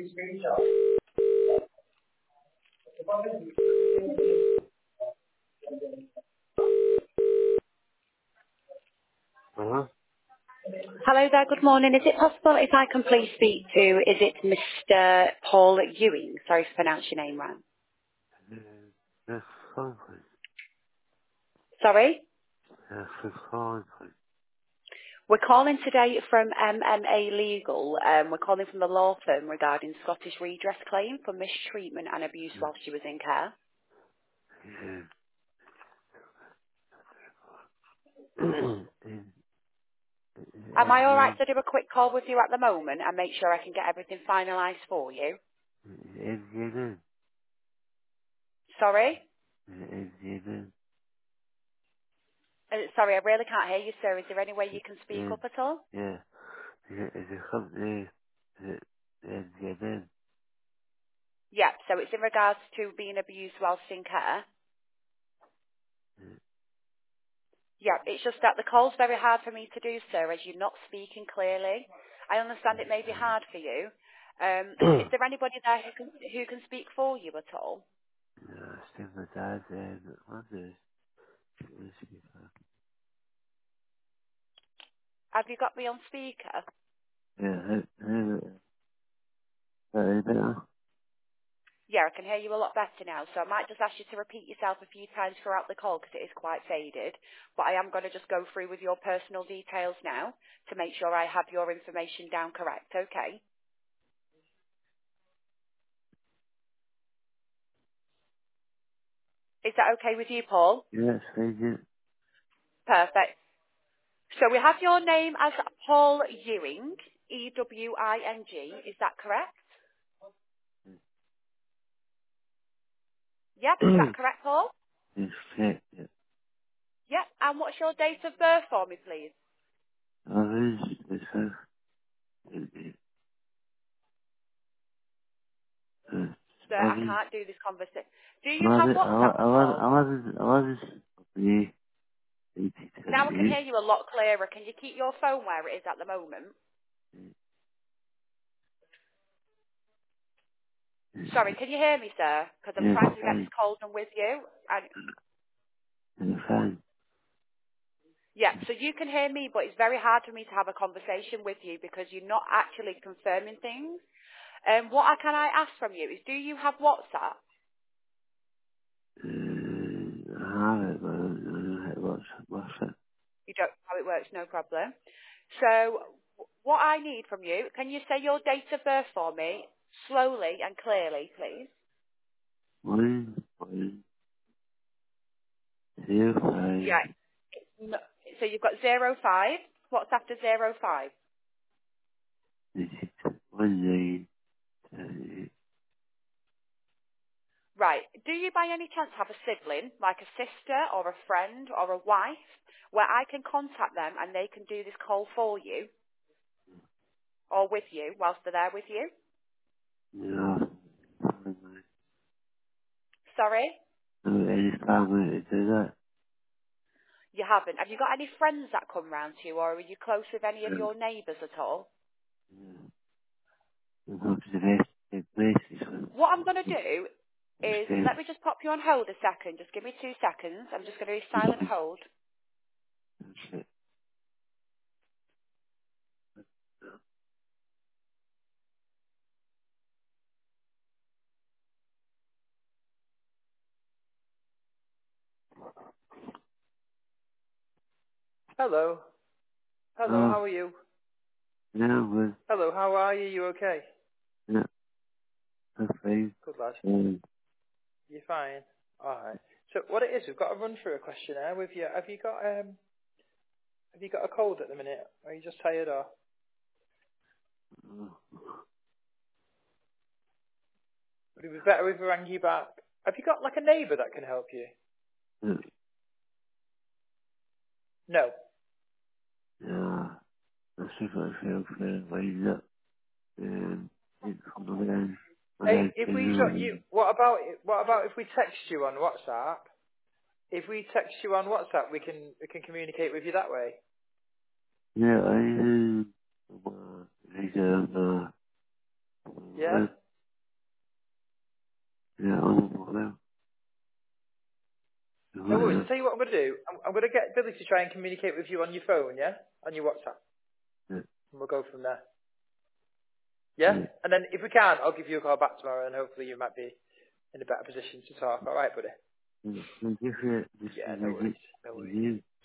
Uh-huh. Hello there, good morning. Is it possible if I can please speak to, is it Mr. Paul Ewing? Sorry to pronounce your name wrong. That's fine, please. Sorry? That's fine, please. We're calling today from MMA Legal. We're calling from the law firm regarding Scottish redress claim for mistreatment and abuse while she was in care. Am I alright to do a quick call with you at the moment and make sure I can get everything finalised for you? Sorry? Sorry, I really can't hear you, sir. Is there any way you can speak up at all? Yeah. Is the company NGN? Yeah, so it's in regards to being abused whilst in care. Yeah, it's just that the call's very hard for me to do, sir, as you're not speaking clearly. I understand it may be hard for you. Is there anybody there who can speak for you at all? Still my dad and others. Have you got me on speaker? Yeah, very better. Yeah, I can hear you a lot better now, so I might just ask you to repeat yourself a few times throughout the call because it is quite faded. But I am going to just go through with your personal details now to make sure I have your information down correct, okay? Is that okay with you, Paul? Yes, thank you. Perfect. So we have your name as Paul Ewing, E-W-I-N-G. Is that correct? Yep. Is that correct, Paul? It's fit. Yep. And what's your date of birth for me, please? Others, it's Sir, I others, can't do this conversation. Do you have others, WhatsApp at all? others, the Now I can 80 hear you a lot clearer. Can you keep your phone where it is at the moment? Sorry, can you hear me, sir? Because I'm Yes, trying to get fine. this call done with you. And And fine. yeah, so you can hear me, but it's very hard for me to have a conversation with you because you're not actually confirming things. Can I ask from you is, do you have WhatsApp? I have it, but I don't know how it works. What's it? You don't know how it works, no problem. So what I need from you, can you say your date of birth for me slowly and clearly, please? 1.05. Yeah. No, so you've got 05. What's after 05? This is 1 Right. Do you by any chance have a sibling, like a sister or a friend or a wife, where I can contact them and they can do this call for you or with you whilst they're there with you? No. Sorry? No, any family to do that? You haven't. Have you got any friends that come round to you, or are you close with any of No. your neighbours at all? No, to the best places. What I'm going to do is, Instead, let me just pop you on hold a second. Just give me 2 seconds. I'm just going to do silent hold. Hello. Hello, oh, how are you? now was, Hello, how are you? You okay? no, afraid, Good lad. um, You're fine. Alright. So what it is, we've got to run through a questionnaire with you. Have you got a cold at the minute? Or are you just tired or? Would it be better if we rang you back? Have you got like a neighbour that can help you? no, No. no, I should have felt for ways up, it's from the land, when Hey, I if we came shot you, over, what about if we text you on WhatsApp? If we text you on WhatsApp, we can communicate with you that way. yeah, I, Well, Yeah? yeah, I don't know now. No worries. I'll tell you what I'm going to do. I'm going to get Billy to try and communicate with you on your phone, yeah? On your WhatsApp. Yeah, And we'll go from there. yeah, Yeah? yeah. And then if we can, I'll give you a call back tomorrow and hopefully you might be in a better position to talk. All right, buddy? Thank you for this Yeah, no worries. visit. No worries. You